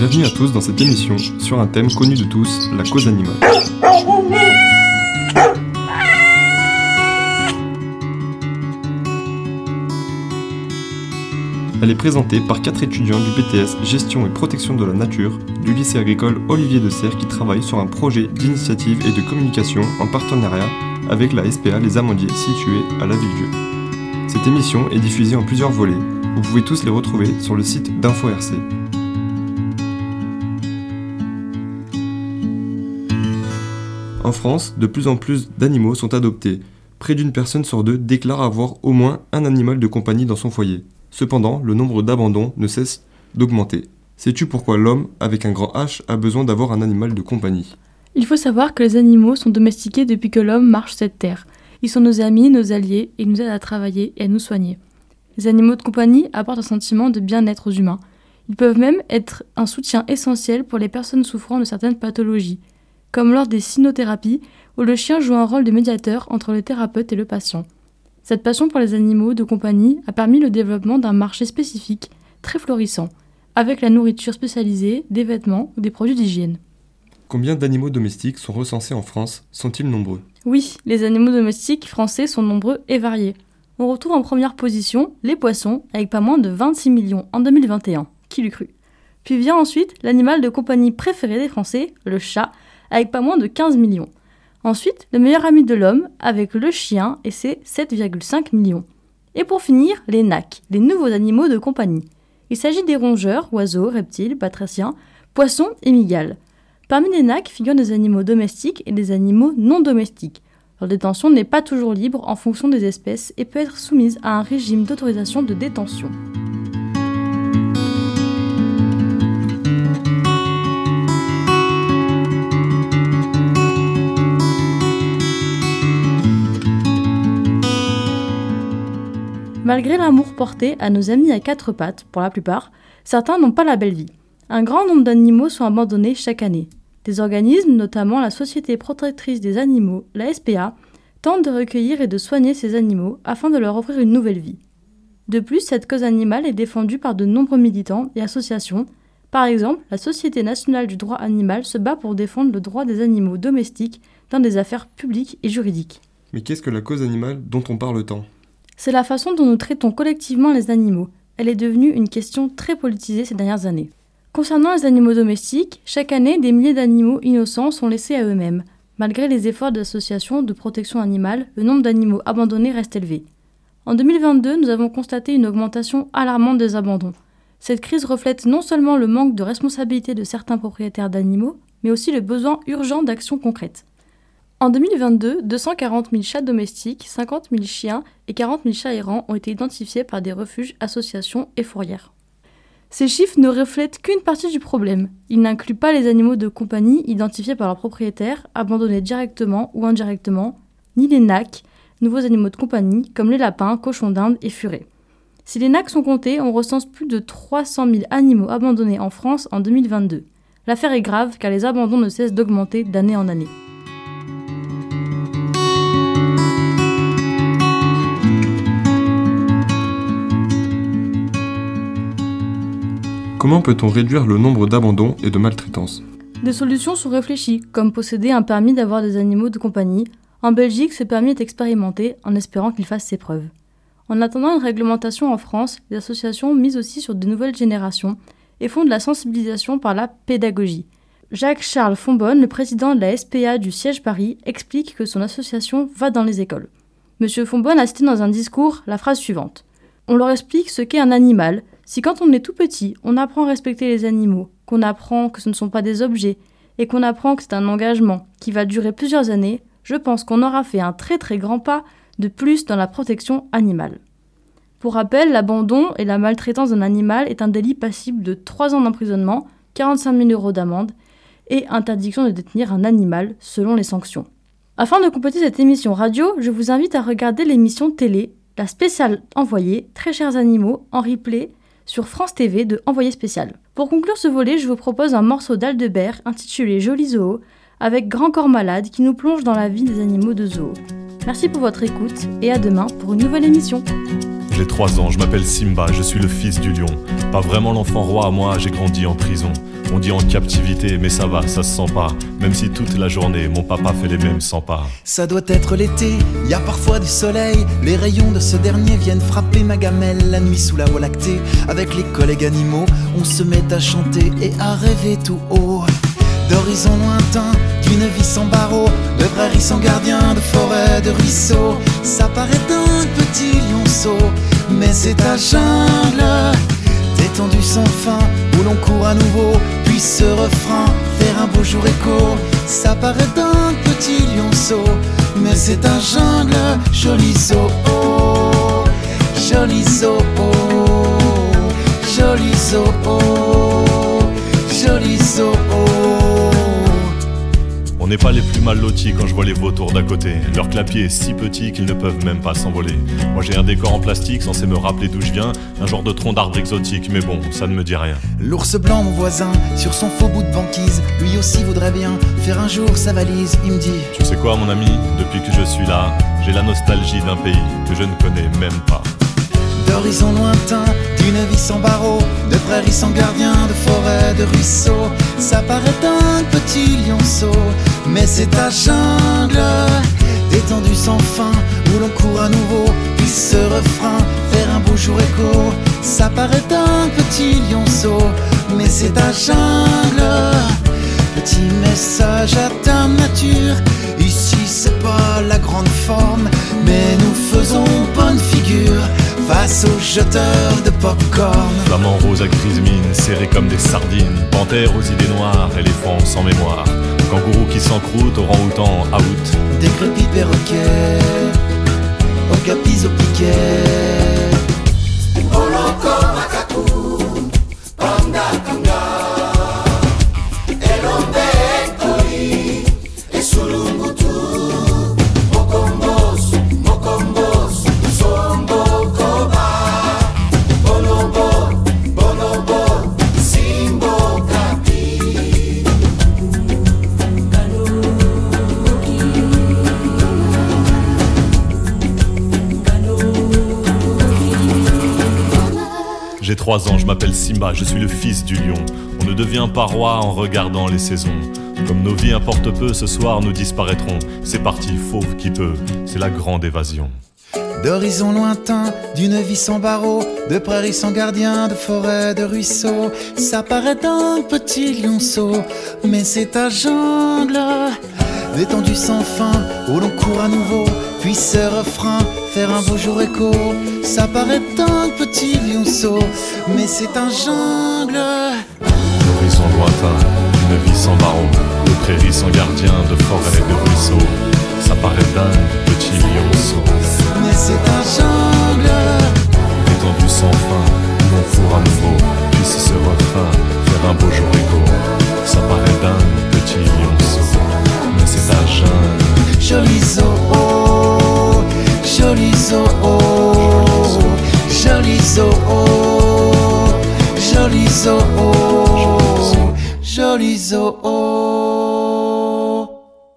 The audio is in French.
Bienvenue à tous dans cette émission sur un thème connu de tous, la cause animale. Elle est présentée par 4 étudiants du BTS Gestion et Protection de la Nature du lycée agricole Olivier de Serres qui travaillent sur un projet d'initiative et de communication en partenariat avec la SPA Les Amandiers située à La Villedieu. Cette émission est diffusée en plusieurs volets. Vous pouvez tous les retrouver sur le site d'InfoRC. En France, de plus en plus d'animaux sont adoptés. Près d'une personne sur deux déclare avoir au moins un animal de compagnie dans son foyer. Cependant, le nombre d'abandons ne cesse d'augmenter. Sais-tu pourquoi l'homme, avec un grand H, a besoin d'avoir un animal de compagnie ? Il faut savoir que les animaux sont domestiqués depuis que l'homme marche cette terre. Ils sont nos amis, nos alliés, et ils nous aident à travailler et à nous soigner. Les animaux de compagnie apportent un sentiment de bien-être aux humains. Ils peuvent même être un soutien essentiel pour les personnes souffrant de certaines pathologies, comme lors des cynothérapies, où le chien joue un rôle de médiateur entre le thérapeute et le patient. Cette passion pour les animaux de compagnie a permis le développement d'un marché spécifique, très florissant, avec la nourriture spécialisée, des vêtements ou des produits d'hygiène. Combien d'animaux domestiques sont recensés en France ? Sont-ils nombreux ? Oui, les animaux domestiques français sont nombreux et variés. On retrouve en première position les poissons, avec pas moins de 26 millions en 2021. Qui l'eût cru ? Puis vient ensuite l'animal de compagnie préféré des Français, le chat, avec pas moins de 15 millions. Ensuite, le meilleur ami de l'homme, avec le chien, et ses 7,5 millions. Et pour finir, les nacs, les nouveaux animaux de compagnie. Il s'agit des rongeurs, oiseaux, reptiles, batraciens, poissons et mygales. Parmi les nacs figurent des animaux domestiques et des animaux non domestiques. Leur détention n'est pas toujours libre en fonction des espèces et peut être soumise à un régime d'autorisation de détention. Malgré l'amour porté à nos amis à quatre pattes, pour la plupart, certains n'ont pas la belle vie. Un grand nombre d'animaux sont abandonnés chaque année. Des organismes, notamment la Société protectrice des animaux, la SPA, tentent de recueillir et de soigner ces animaux afin de leur offrir une nouvelle vie. De plus, cette cause animale est défendue par de nombreux militants et associations. Par exemple, la Société nationale du droit animal se bat pour défendre le droit des animaux domestiques dans des affaires publiques et juridiques. Mais qu'est-ce que la cause animale dont on parle tant ? C'est la façon dont nous traitons collectivement les animaux. Elle est devenue une question très politisée ces dernières années. Concernant les animaux domestiques, chaque année, des milliers d'animaux innocents sont laissés à eux-mêmes. Malgré les efforts d'associations de protection animale, le nombre d'animaux abandonnés reste élevé. En 2022, nous avons constaté une augmentation alarmante des abandons. Cette crise reflète non seulement le manque de responsabilité de certains propriétaires d'animaux, mais aussi le besoin urgent d'actions concrètes. En 2022, 240 000 chats domestiques, 50 000 chiens et 40 000 chats errants ont été identifiés par des refuges, associations et fourrières. Ces chiffres ne reflètent qu'une partie du problème. Ils n'incluent pas les animaux de compagnie identifiés par leurs propriétaires, abandonnés directement ou indirectement, ni les nacs, nouveaux animaux de compagnie comme les lapins, cochons d'Inde et furets. Si les nacs sont comptés, on recense plus de 300 000 animaux abandonnés en France en 2022. L'affaire est grave car les abandons ne cessent d'augmenter d'année en année. Comment peut-on réduire le nombre d'abandons et de maltraitances ? Des solutions sont réfléchies, comme posséder un permis d'avoir des animaux de compagnie. En Belgique, ce permis est expérimenté en espérant qu'il fasse ses preuves. En attendant une réglementation en France, les associations misent aussi sur de nouvelles générations et font de la sensibilisation par la pédagogie. Jacques-Charles Fonbonne, le président de la SPA du siège Paris, explique que son association va dans les écoles. Monsieur Fonbonne a cité dans un discours la phrase suivante. On leur explique ce qu'est un animal. Si quand on est tout petit, on apprend à respecter les animaux, qu'on apprend que ce ne sont pas des objets, et qu'on apprend que c'est un engagement qui va durer plusieurs années, je pense qu'on aura fait un très très grand pas de plus dans la protection animale. Pour rappel, l'abandon et la maltraitance d'un animal est un délit passible de 3 ans d'emprisonnement, 45 000 € d'amende et interdiction de détenir un animal selon les sanctions. Afin de compléter cette émission radio, je vous invite à regarder l'émission télé, la spéciale Envoyé, Très chers animaux, en replay sur France TV de Envoyé spécial. Pour conclure ce volet, je vous propose un morceau d'Aldebert intitulé Joli Zoo, avec Grand Corps Malade qui nous plonge dans la vie des animaux de zoo. Merci pour votre écoute et à demain pour une nouvelle émission. J'ai 3 ans, je m'appelle Simba, je suis le fils du lion. Pas vraiment l'enfant roi, moi j'ai grandi en prison. On dit en captivité, mais ça va, ça se sent pas. Même si toute la journée, mon papa fait les mêmes 100 pas. Ça doit être l'été, y a parfois du soleil. Les rayons de ce dernier viennent frapper ma gamelle. La nuit sous la voie lactée, avec les collègues animaux, on se met à chanter et à rêver tout haut. D'horizons lointains, d'une vie sans barreaux, de prairies sans gardien, de forêts, de ruisseaux. Ça paraît un petit lionceau, mais c'est ta jungle détendue sans fin, où l'on court à nouveau, puis ce refrain, faire un beau jour écho. Ça paraît d'un petit lionceau, mais c'est un jungle, joli zoo, oh, joli zoo, oh, joli zoo, oh, joli zoo, oh. On n'est pas les plus mal lotis quand je vois les vautours d'à côté. Leur clapier est si petit qu'ils ne peuvent même pas s'envoler. Moi j'ai un décor en plastique censé me rappeler d'où je viens. Un genre de tronc d'arbre exotique, mais bon, ça ne me dit rien. L'ours blanc, mon voisin, sur son faux bout de banquise, lui aussi voudrait bien faire un jour sa valise. Il me dit: Tu sais quoi mon ami, depuis que je suis là, j'ai la nostalgie d'un pays que je ne connais même pas. D'horizons lointains, d'une vie sans barreaux, de prairies sans gardien, de forêts, de ruisseaux. Ça paraît un petit lionceau, mais c'est ta jungle détendue sans fin, où l'on court à nouveau, puis ce refrain, faire un beau jour écho. Ça paraît un petit lionceau, mais c'est ta jungle. Petit message à ta nature, ici c'est pas la grande forme, mais nous faisons bonne figure face aux jeteurs de popcorn. Flamants roses à grise mine, serrés comme des sardines. Panthères aux idées noires, éléphants sans mémoire. Kangourous qui s'encroutent, orang-outans out. Décrépits perroquets, okapis au piquet. Oloko macaco, panda kanga, elombe koi, et sulungutu, mokombos, mokombos, sombo koba, bonobo, bonobo, simbo kapi. J'ai 3 ans, je m'appelle Simba, je suis le fils du lion. On ne devient pas roi en regardant les saisons. Comme nos vies importent peu, ce soir nous disparaîtrons. C'est parti, fauve qui peut, c'est la grande évasion. D'horizons lointains, d'une vie sans barreaux, de prairies sans gardien, de forêts, de ruisseaux. Ça paraît un petit lionceau, mais c'est ta jungle détendue sans fin, où l'on court à nouveau, puis ce refrain, faire un beau jour écho. Ça paraît un petit lionceau, mais c'est un jungle. D'horizons lointains, d'une vie sans barreaux, de prairies sans gardien, de forêts, de ruisseaux. Ça paraît dingue, petit lionceau, mais c'est un jungle détendu sans fin, où l'on court à nouveau, puis ce refrain, faire un beau jour écho. Ça paraît dingue, petit lionceau, mais c'est un jungle. Joli zoo, oh, joli zoo, oh, joli zoo, oh, joli zoo,